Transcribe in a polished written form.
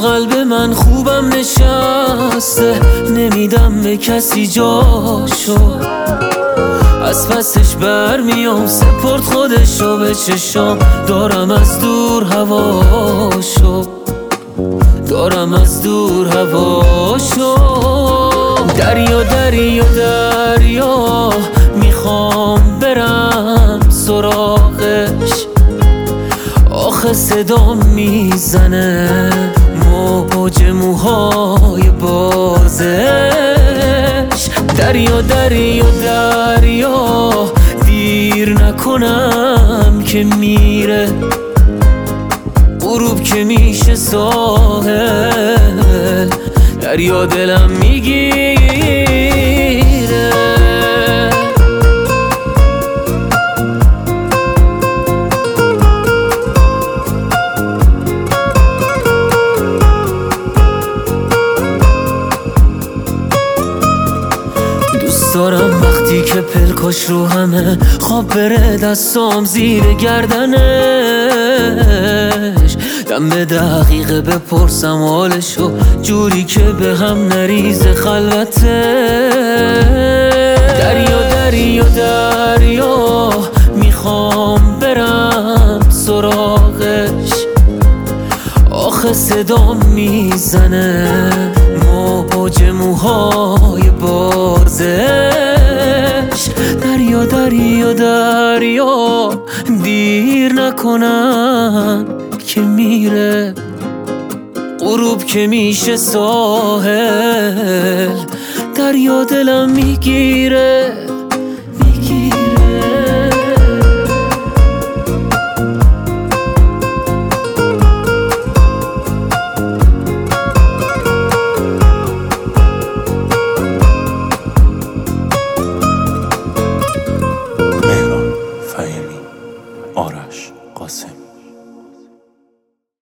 قلب من خوبم نشسته، نمیدم به کسی جاشو، از پسش برمیام سپرد خودشو به چشام. دارم از دور هواشو، دارم از دور هواشو. دریا دریا دریا میخوام برم سراغش، آخه صدا میزنه موج موهای بازش. دریا دریا دریا دیر نکنم که میره، غروب که میشه ساحل، دریا دلم میگیره. دوست دارم وقتی که پلکاش رو همه خواب بره دستام زیر گردنش، دم به دقیقه بپرسم حالشو جوری که به هم نریزه خلوته. دریا دریا دریا میخوام برم سراغش، آخه صدا میزنه موج موهای بازش. دریا دریا دریا دیر نکنم که میره، غروب که میشه ساحل، دریا دلم میگیره.